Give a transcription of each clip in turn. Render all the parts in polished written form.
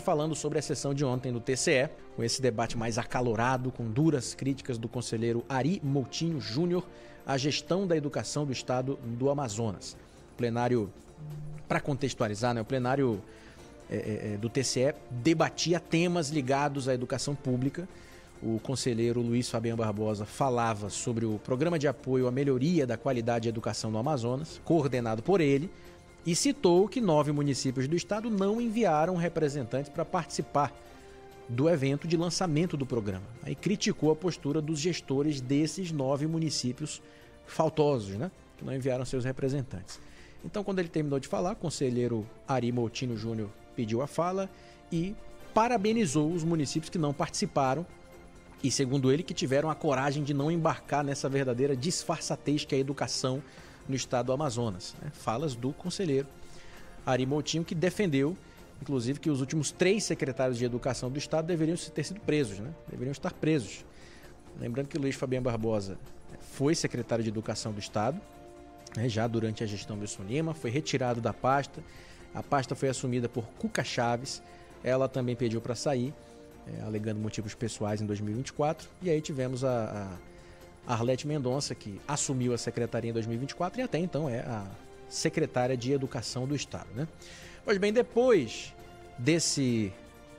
Falando sobre a sessão de ontem do TCE, com esse debate mais acalorado, com duras críticas do conselheiro Ari Moutinho Júnior à gestão da educação do estado do Amazonas. O plenário, para contextualizar, o plenário do TCE debatia temas ligados à educação pública. O conselheiro Luiz Fabiano Barbosa falava sobre o programa de apoio à melhoria da qualidade de educação no Amazonas, coordenado por ele, e citou que 9 municípios do estado não enviaram representantes para participar do evento de lançamento do programa. Aí criticou a postura dos gestores desses 9 municípios faltosos, que não enviaram seus representantes. Então, quando ele terminou de falar, o conselheiro Ari Moutinho Júnior pediu a fala e parabenizou os municípios que não participaram e, segundo ele, que tiveram a coragem de não embarcar nessa verdadeira disfarçatez que é a educação no estado do Amazonas. Falas do conselheiro Ari Moutinho, que defendeu, inclusive, que os últimos 3 secretários de educação do estado deveriam ter sido presos, deveriam estar presos. Lembrando que Luiz Fabiano Barbosa foi secretário de educação do estado, já durante a gestão do Wilson Lima, foi retirado da pasta, a pasta foi assumida por Cuca Chaves, ela também pediu para sair, alegando motivos pessoais em 2024, e aí tivemos a Arlete Mendonça, que assumiu a secretaria em 2024 e até então é a secretária de Educação do Estado. Pois bem, depois desse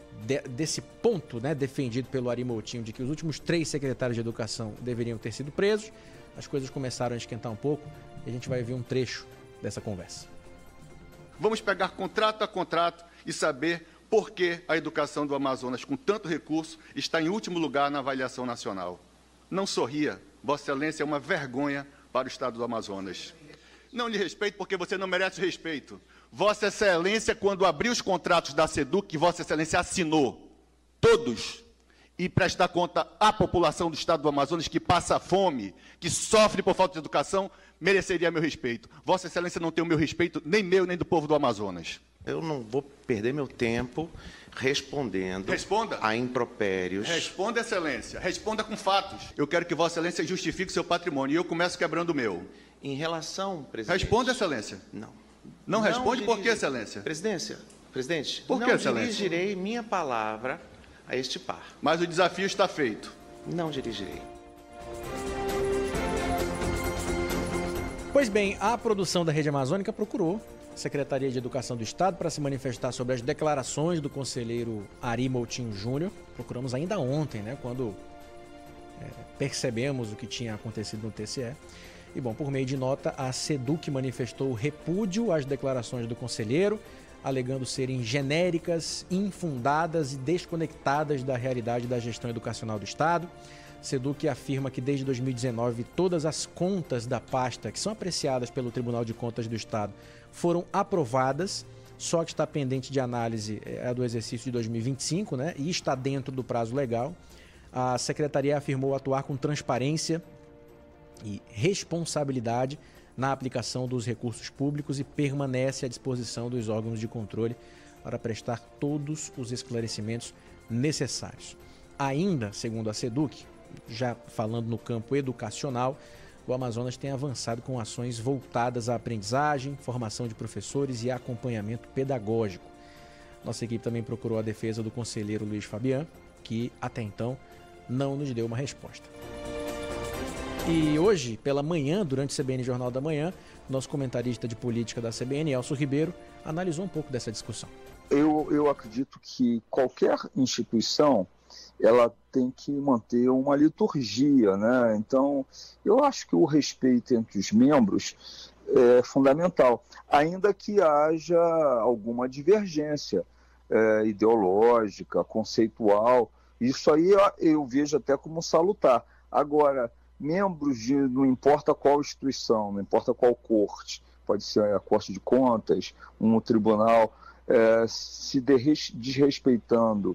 ponto defendido pelo Ari Moutinho de que os últimos 3 secretários de Educação deveriam ter sido presos, as coisas começaram a esquentar um pouco e a gente vai ver um trecho dessa conversa. Vamos pegar contrato a contrato e saber por que a educação do Amazonas, com tanto recurso, está em último lugar na avaliação nacional. Não sorria. Vossa Excelência é uma vergonha para o estado do Amazonas. Não lhe respeito porque você não merece respeito. Vossa Excelência, quando abriu os contratos da SEDUC, Vossa Excelência assinou todos e prestar conta à população do estado do Amazonas que passa fome, que sofre por falta de educação, mereceria meu respeito. Vossa Excelência não tem o meu respeito, nem meu, nem do povo do Amazonas. Eu não vou perder meu tempo respondendo a impropérios. Responda, Excelência. Responda com fatos. Eu quero que Vossa Excelência justifique seu patrimônio e eu começo quebrando o meu. Em relação, presidente... Responda, Excelência. Não responde por quê, Excelência? Presidente, por que, Excelência? Não dirigirei minha palavra a este par. Mas o desafio está feito. Não dirigirei. Pois bem, a produção da Rede Amazônica procurou a Secretaria de Educação do Estado para se manifestar sobre as declarações do conselheiro Ari Moutinho Júnior. Procuramos ainda ontem, quando percebemos o que tinha acontecido no TCE. E, bom, por meio de nota, a SEDUC manifestou repúdio às declarações do conselheiro, alegando serem genéricas, infundadas e desconectadas da realidade da gestão educacional do Estado. SEDUC afirma que desde 2019 todas as contas da pasta que são apreciadas pelo Tribunal de Contas do Estado foram aprovadas, só que está pendente de análise a do exercício de 2025, e está dentro do prazo legal. A Secretaria afirmou atuar com transparência e responsabilidade na aplicação dos recursos públicos e permanece à disposição dos órgãos de controle para prestar todos os esclarecimentos necessários. Ainda, segundo a SEDUC, já falando no campo educacional, o Amazonas tem avançado com ações voltadas à aprendizagem, formação de professores e acompanhamento pedagógico. Nossa equipe também procurou a defesa do conselheiro Luiz Fabiano, que até então não nos deu uma resposta. E hoje, pela manhã, durante o CBN Jornal da Manhã, nosso comentarista de política da CBN, Elcio Ribeiro, analisou um pouco dessa discussão. Eu acredito que qualquer instituição ela tem que manter uma liturgia, Então, eu acho que o respeito entre os membros é fundamental, ainda que haja alguma divergência ideológica, conceitual. Isso aí eu vejo até como salutar. Agora, membros de não importa qual instituição, não importa qual corte, pode ser a Corte de Contas, um tribunal, se desrespeitando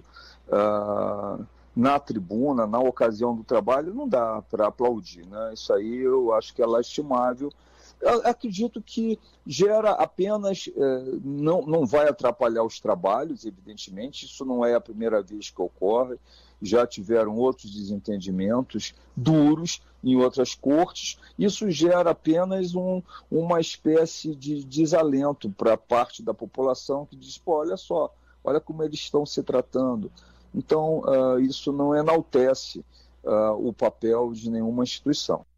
na tribuna, na ocasião do trabalho, não dá para aplaudir, Isso aí eu acho que é lastimável. Eu acredito que gera apenas, não vai atrapalhar os trabalhos, evidentemente, isso não é a primeira vez que ocorre, já tiveram outros desentendimentos duros em outras cortes, isso gera apenas uma espécie de desalento para parte da população que diz, olha só, olha como eles estão se tratando. Então, isso não enaltece o papel de nenhuma instituição.